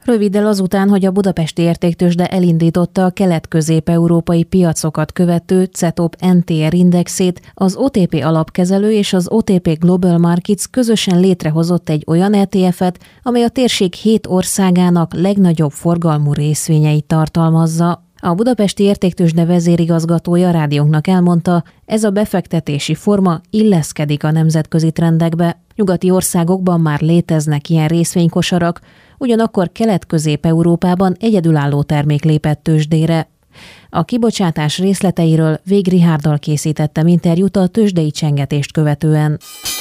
Röviddel azután, hogy a budapesti értéktőzsde elindította a kelet-közép-európai piacokat követő CETOP NTR indexét, az OTP alapkezelő és az OTP Global Markets közösen létrehozott egy olyan ETF-et, amely a térség 7 országának legnagyobb forgalmú részvényeit tartalmazza. A budapesti értéktőzsde vezérigazgatója rádiónknak elmondta, ez a befektetési forma illeszkedik a nemzetközi trendekbe. Nyugati országokban már léteznek ilyen részvénykosarak, ugyanakkor Kelet-Közép-Európában egyedülálló termék lépett tőzsdére. A kibocsátás részleteiről Vég Richárddal készítettem interjút a tőzsdei csengetést követően.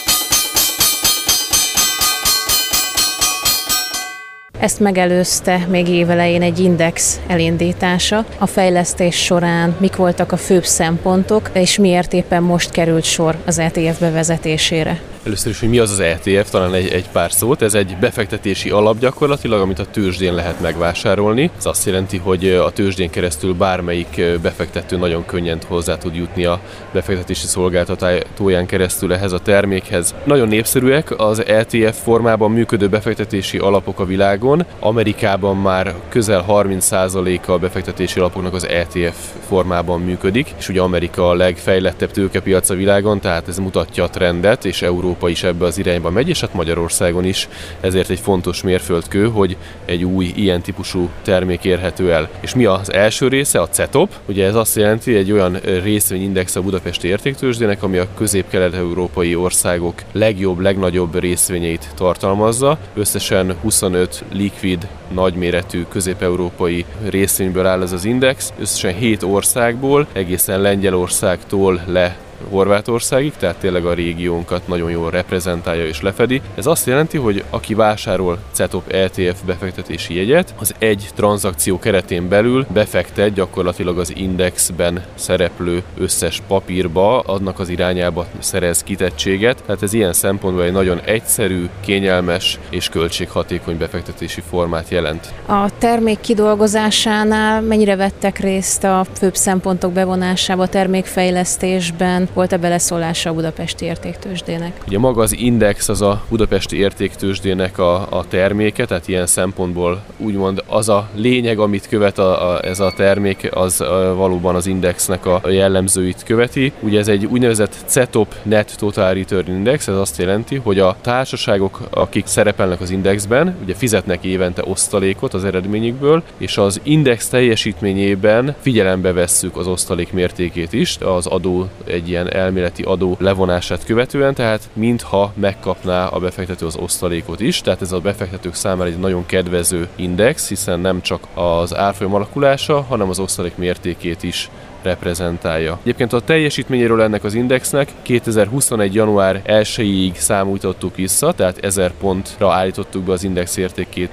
Ezt megelőzte még évelején egy index elindítása. A fejlesztés során mik voltak a főbb szempontok, és miért éppen most került sor az ETF bevezetésére? Először is, hogy mi az az ETF, talán egy pár szót. Ez egy befektetési alap gyakorlatilag, amit a tőzsdén lehet megvásárolni. Ez azt jelenti, hogy a tőzsdén keresztül bármelyik befektető nagyon könnyen hozzá tud jutni a befektetési szolgáltatóján keresztül ehhez a termékhez. Nagyon népszerűek az ETF formában működő befektetési alapok a világon. Amerikában már közel 30%-a a befektetési alapoknak az ETF formában működik, és ugye Amerika a legfejlettebb tőkepiac a világon, tehát ez mutatja a trendet, és Európa is ebbe az irányba megy, és hát Magyarországon is, ezért egy fontos mérföldkő, hogy egy új ilyen típusú termék érhető el. És mi az első része? A CETOP. Ugye ez azt jelenti, egy olyan részvényindex a budapesti értéktőzsdének, ami a közép-kelet-európai országok legjobb, legnagyobb részvényeit tartalmazza. Összesen 25 likvid, nagyméretű közép-európai részvényből áll ez az index. Összesen 7 országból, egészen Lengyelországtól le Horvátországig, tehát tényleg a régiónkat nagyon jól reprezentálja és lefedi. Ez azt jelenti, hogy aki vásárol CETOP ETF befektetési jegyet, az egy tranzakció keretén belül befektet gyakorlatilag az indexben szereplő összes papírba, annak az irányába szerez kitettséget. Tehát ez ilyen szempontból egy nagyon egyszerű, kényelmes és költséghatékony befektetési formát jelent. A termék kidolgozásánál mennyire vettek részt a főbb szempontok bevonásába, a termékfejlesztésben? Volt-e beleszólása a budapesti értéktőzsdének? Ugye maga az index az a budapesti értéktőzsdének a terméke, tehát ilyen szempontból úgymond az a lényeg, amit követ ez a termék, az valóban az indexnek a jellemzőit követi. Ugye ez egy úgynevezett CETOP Net Total Return Index, ez azt jelenti, hogy a társaságok, akik szerepelnek az indexben, ugye fizetnek évente osztalékot az eredményükből, és az index teljesítményében figyelembe vesszük az osztalék mértékét is, az adó egy ilyen elméleti adó levonását követően, tehát mintha megkapná a befektető az osztalékot is, tehát ez a befektetők számára egy nagyon kedvező index, hiszen nem csak az árfolyam alakulása, hanem az osztalék mértékét is reprezentálja. Egyébként a teljesítményéről ennek az indexnek 2021. január 1-ig számítottuk vissza, tehát 1000 pontra állítottuk be az index értékét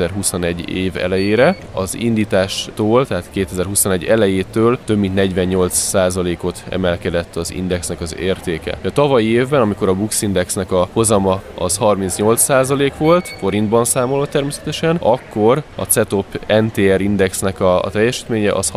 2021 év elejére. Az indítástól, tehát 2021 elejétől több mint 48%-ot emelkedett az indexnek az értéke. A tavalyi évben, amikor a Bux Indexnek a hozama az 38% volt, forintban számolva természetesen, akkor a CETOP NTR indexnek a teljesítménye az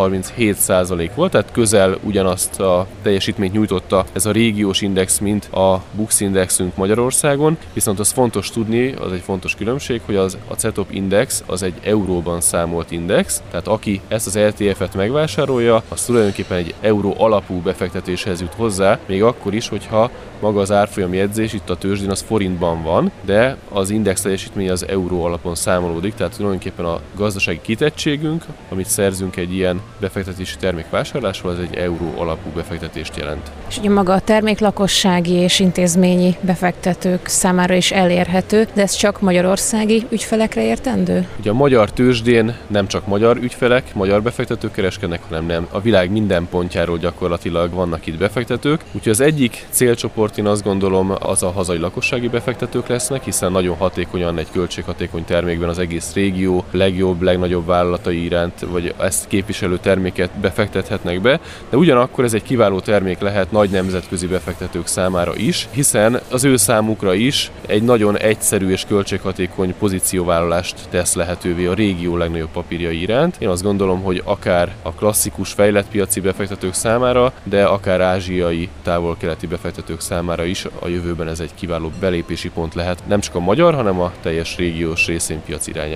37% volt, tehát közel ugyanazt a teljesítményt nyújtotta ez a régiós index, mint a Bux Indexünk Magyarországon, viszont az fontos tudni, az egy fontos különbség, hogy a CETOP Index az egy euróban számolt index, tehát aki ezt az ETF-et megvásárolja, az tulajdonképpen egy euró alapú befektetéshez jut hozzá, még akkor is, hogyha maga az árfolyam jegyzés itt a tőzsdén az forintban van, de az index teljesítménye az euró alapon számolódik, tehát tulajdonképpen a gazdasági kitettségünk, amit szerzünk egy ilyen befektetési termék vásárlásról, az egy euró alapú befektetést jelent. És ugye maga a termék lakossági és intézményi befektetők számára is elérhető, de ez csak magyarországi ügyfelekre értendő? Ugye a magyar tőzsdén nem csak magyar ügyfelek, magyar befektetők kereskednek, hanem nem. A világ minden pontjáról gyakorlatilag vannak itt befektetők, úgyhogy az egyik célcsoport, én azt gondolom, az a hazai lakossági befektetők lesznek, hiszen nagyon hatékonyan egy költséghatékony termékben az egész régió legjobb, legnagyobb vállalatai iránt, vagy ezt képviselő terméket befektethetnek be, de ugyanakkor ez egy kiváló termék lehet nagy nemzetközi befektetők számára is, hiszen az ő számukra is egy nagyon egyszerű és költséghatékony pozícióvállalást tesz lehetővé a régió legnagyobb papírjai iránt. Én azt gondolom, hogy akár a klasszikus fejlett piaci befektetők számára, de akár ázsiai, távol-keleti befektetők számára is a jövőben ez egy kiváló belépési pont lehet, nem csak a magyar, hanem a teljes régiós részvénypiac irányában.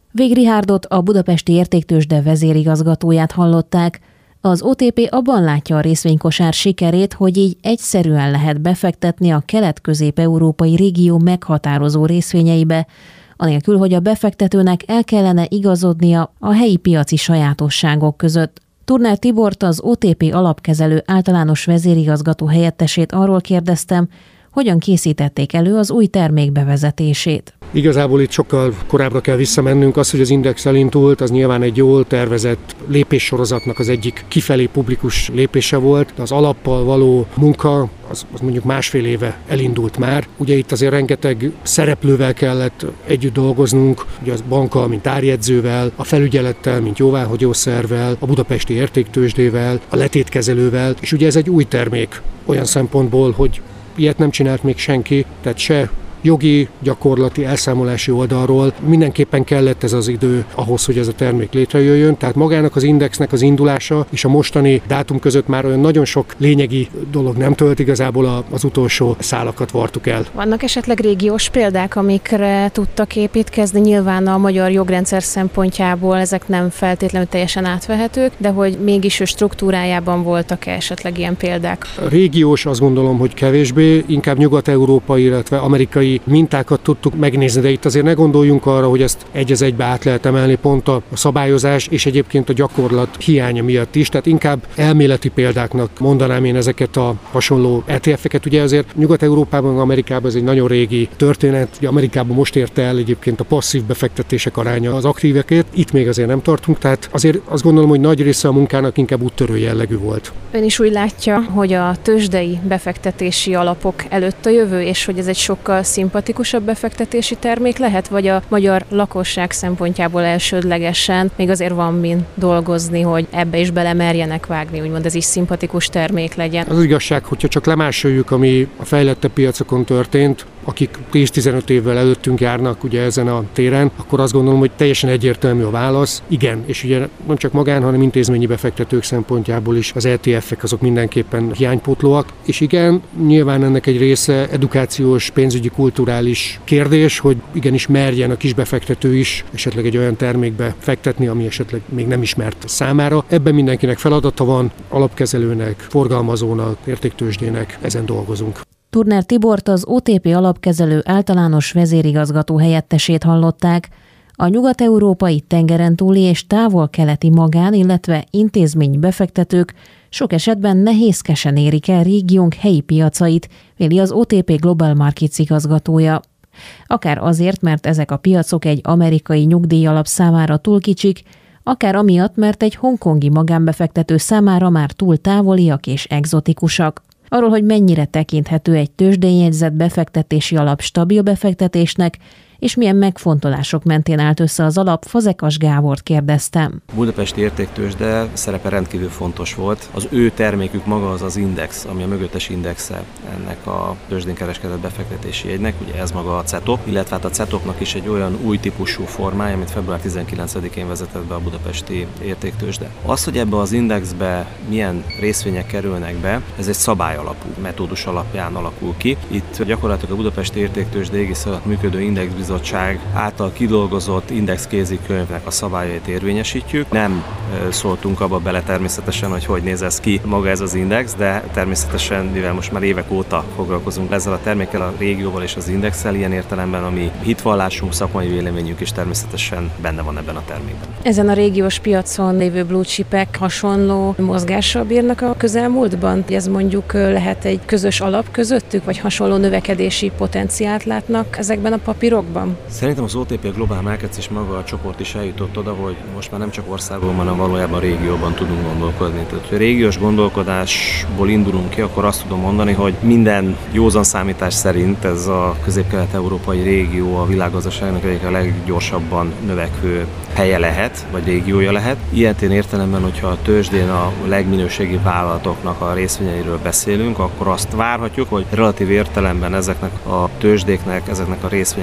Vég Richardot, a Budapesti Értéktőzsde vezérigazgatóját hallották. Az OTP abban látja a részvénykosár sikerét, hogy így egyszerűen lehet befektetni a kelet-közép-európai régió meghatározó részvényeibe, anélkül, hogy a befektetőnek el kellene igazodnia a helyi piaci sajátosságok között. Turner Tibort, az OTP alapkezelő általános vezérigazgató helyettesét arról kérdeztem, hogyan készítették elő az új termék bevezetését. Igazából itt sokkal korábbra kell visszamennünk. Az, hogy az Index elindult, az nyilván egy jól tervezett lépéssorozatnak az egyik kifelé publikus lépése volt. De az alappal való munka, az mondjuk 1,5 éve elindult már. Ugye itt azért rengeteg szereplővel kellett együtt dolgoznunk, ugye az bankkal, mint árjegyzővel, a felügyelettel, mint jóváhagyószervvel, a Budapesti Értéktőzsdével, a letétkezelővel, és ugye ez egy új termék olyan szempontból, hogy ilyet nem csinált még senki, tehát se jogi, gyakorlati, elszámolási oldalról mindenképpen kellett ez az idő ahhoz, hogy ez a termék létrejöjjön. Tehát magának az Indexnek az indulása és a mostani dátum között már olyan nagyon sok lényegi dolog nem tölt, igazából az utolsó szálakat vartuk el. Vannak esetleg régiós példák, amikre tudtak építkezni? Nyilván a magyar jogrendszer szempontjából ezek nem feltétlenül teljesen átvehetők, de hogy mégis struktúrájában voltak esetleg ilyen példák? A régiós azt gondolom, hogy kevésbé, inkább nyugat-európai, illetve amerikai mintákat tudtuk megnézni, de itt azért ne gondoljunk arra, hogy ezt egy az egybe át lehet emelni pont a szabályozás és egyébként a gyakorlat hiánya miatt is, tehát inkább elméleti példáknak mondanám én ezeket a hasonló ETF-eket. Ugye azért Nyugat-Európában, Amerikában ez egy nagyon régi történet, ugye Amerikában most érte el egyébként a passzív befektetések aránya az aktívekért, itt még azért nem tartunk, tehát azért azt gondolom, hogy nagy része a munkának inkább úttörő jellegű volt. Ön is úgy látja, hogy a tőzsdei befektetési alapok előtt a jövő, és hogy ez egy sokkal szimpatikusabb befektetési termék lehet, vagy a magyar lakosság szempontjából elsődlegesen még azért van min dolgozni, hogy ebbe is belemerjenek vágni, úgymond ez is szimpatikus termék legyen. Az igazság, hogyha csak lemásoljuk, ami a fejlettebb piacokon történt, akik 10-15 évvel előttünk járnak ugye ezen a téren, akkor azt gondolom, hogy teljesen egyértelmű a válasz. Igen, és ugye nem csak magán, hanem intézményi befektetők szempontjából is az ETF-ek azok mindenképpen hiánypótlóak. És igen, nyilván ennek egy része edukációs, pénzügyi, kulturális kérdés, hogy igenis merjen a kisbefektető is esetleg egy olyan termékbe fektetni, ami esetleg még nem ismert számára. Ebben mindenkinek feladata van, alapkezelőnek, forgalmazónak, értéktőzsdének, ezen dolgozunk. Turner Tibort, az OTP alapkezelő általános vezérigazgató helyettesét hallották. A nyugat-európai, tengeren túli és távol-keleti magán, illetve intézmény befektetők sok esetben nehézkesen érik el régiónk helyi piacait, véli az OTP Global Markets igazgatója. Akár azért, mert ezek a piacok egy amerikai nyugdíjalap számára túl kicsik, akár amiatt, mert egy hongkongi magánbefektető számára már túl távoliak és egzotikusak. Arról, hogy mennyire tekinthető egy tőzsdén jegyzett befektetési alap stabil befektetésnek, és milyen megfontolások mentén állt össze az alap, Fazekas Gábort kérdeztem. Budapesti Értéktőzsde szerepe rendkívül fontos volt. Az ő termékük maga az Index, ami a mögöttes indexe ennek a tőzsdén kereskedett befektetési jegynek, ugye ez maga a CETOP, illetve hát a CETOP-nak is egy olyan új típusú formája, amit február 19-én vezetett be a Budapesti Értéktőzsde. Az, hogy ebbe az indexbe milyen részvények kerülnek be, ez egy szabályalapú metódus alapján alakul ki. Itt gyakorlatilag a Budapesti Értéktőzsde égisze alatt működő indexbizottság által kidolgozott indexkézikönyvnek a szabályait érvényesítjük. Nem szóltunk abba bele természetesen, hogy néz ez ki maga ez az index, de természetesen, mivel most már évek óta foglalkozunk ezzel a termékkel, a régióval és az indexel, ilyen értelemben a mi hitvallásunk, szakmai véleményünk is természetesen benne van ebben a termékben. Ezen a régiós piacon lévő blue chipek hasonló mozgással bírnak a közelmúltban? Ez mondjuk lehet egy közös alap közöttük, vagy hasonló növekedési potenciált látnak ezekben a papírokban? Szerintem az OTP Global Markets és maga a csoport is eljutott oda, hogy most már nem csak országban, hanem valójában régióban tudunk gondolkodni. Tehát, hogy régiós gondolkodásból indulunk ki, akkor azt tudom mondani, hogy minden józan számítás szerint ez a közép-kelet-európai régió a világgazdaságnak egyik a leggyorsabban növekvő helye lehet, vagy régiója lehet. Ilyen értelemben, hogyha a tőzsdén a legminőségibb vállalatoknak a részvényeiről beszélünk, akkor azt várhatjuk, hogy relatív értelemben ezeknek a tőzsdéknek, ezeknek a részvényeknek a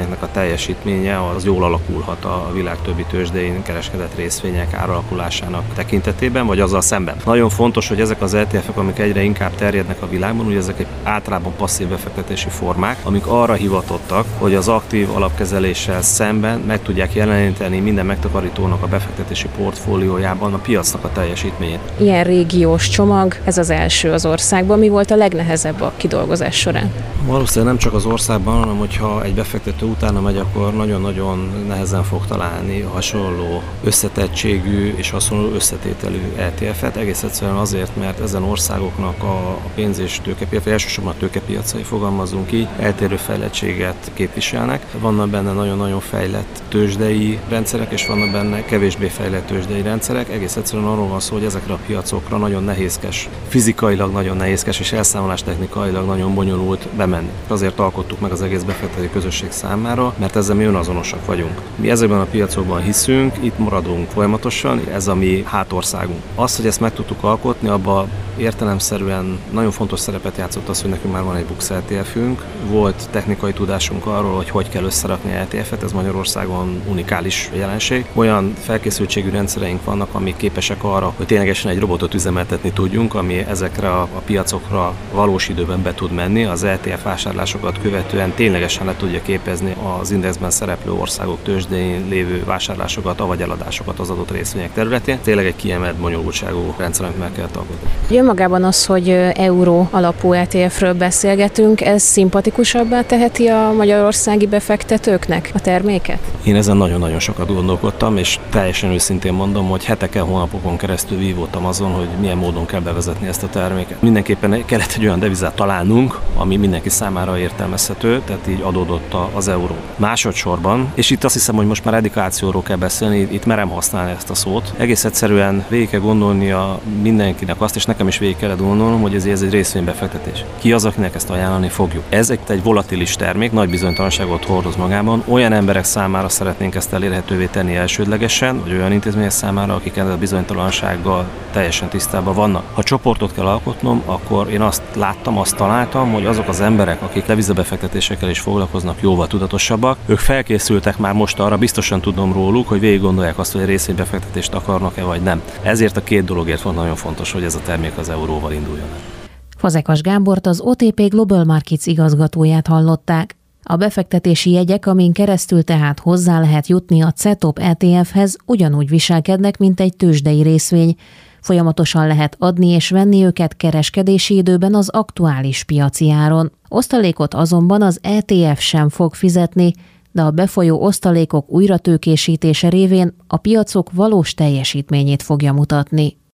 teljesítménye az jól alakulhat a világ többi tőzsdén kereskedett részvények áralakulásának tekintetében, vagy azzal szemben. Nagyon fontos, hogy ezek az ETF-ek, amik egyre inkább terjednek a világban, ugye ezek egy általában passzív befektetési formák, amik arra hivatottak, hogy az aktív alapkezeléssel szemben meg tudják jeleníteni minden megtakarítónak a befektetési portfóliójában a piacnak a teljesítményét. Ilyen régiós csomag, ez az első az országban. Mi volt a legnehezebb a kidolgozás során? Valószínűleg nem csak az országban, hanem hogyha egy befektető utána megy, akkor nagyon-nagyon nehezen fog találni hasonló összetettségű és hasonló összetételű ETF-et. Egész egyszerűen azért, mert ezen országoknak a pénz- és tőkepiac, elsősorban a tőkepiacai, fogalmazunk így, eltérő fejlettséget képviselnek. Vannak benne nagyon-nagyon fejlett tőzsdei rendszerek, és vannak benne kevésbé fejlett tőzsdei rendszerek. Egész egyszerűen arról van szó, hogy ezekre a piacokra nagyon nehézkes, fizikailag nagyon nehézkes és elszámolás technikailag nagyon bonyolult bemenni. Azért alkottuk meg az egész befektető közösség számára, mert ezzel mi önazonosak vagyunk. Mi ezekben a piacokban hiszünk, itt maradunk folyamatosan, ez a mi hátországunk. Az, hogy ezt meg tudtuk alkotni, abban értelemszerűen nagyon fontos szerepet játszott az, hogy nekünk már van egy BUX ETF-ünk, volt technikai tudásunk arról, hogy kell összerakni ETF-et, ez Magyarországon unikális jelenség. Olyan felkészültségű rendszereink vannak, amik képesek arra, hogy ténylegesen egy robotot üzemeltetni tudjunk, ami ezekre a piacokra valós időben be tud menni, az ETF vásárlásokat követően ténylegesen le tudja képezni az indexben szereplő országok tőzsdén lévő vásárlásokat, avagy eladásokat az adott részvények területén. Tényleg egy kiemelt bonyolultságú rendszer, amit meg kell alkotni. Önmagában az, hogy euró alapú ETF-ről beszélgetünk, ez szimpatikusabbá teheti a magyarországi befektetőknek a terméket? Én ezen nagyon-nagyon sokat gondolkodtam, és teljesen őszintén mondom, hogy heteken, hónapokon keresztül vívódtam azon, hogy milyen módon kell bevezetni ezt a terméket. Mindenképpen kellett egy olyan devizát találnunk, ami mindenki számára értelmezhető, tehát így adódott az euró. Másodszorban, és itt azt hiszem, hogy most már edukációról kell beszélni, itt merem használni ezt a szót. Egész egyszerűen végig kell gondolnia mindenkinek azt, és nekem is végig kellett gondolnom, hogy ez egy részvénybefektetés. Ki az, akinek ezt ajánlani fogjuk? Ez egy volatilis termék, nagy bizonytalanságot hordoz magában. Olyan emberek számára szeretnénk ezt elérhetővé tenni elsődlegesen, vagy olyan intézmények számára, akik ezzel a bizonytalansággal teljesen tisztában vannak. Ha csoportot kell alkotnom, akkor én azt láttam, azt találtam, hogy azok az emberek, akik devizabefektetésekkel is foglalkoznak, jóval tudatosabbak, ők felkészültek már most arra, biztosan tudom róluk, hogy végig gondolják azt, hogy a részvénybefektetést akarnak-e vagy nem. Ezért a két dologért van nagyon fontos, hogy ez a termék az euróval induljon. Fazekas Gábort, az OTP Global Markets igazgatóját hallották. A befektetési jegyek, amin keresztül tehát hozzá lehet jutni a CETOP ETF-hez, ugyanúgy viselkednek, mint egy tőzsdei részvény. Folyamatosan lehet adni és venni őket kereskedési időben az aktuális piaci áron. Osztalékot azonban az ETF sem fog fizetni, de a befolyó osztalékok újratőkésítése révén a piacok valós teljesítményét fogja mutatni.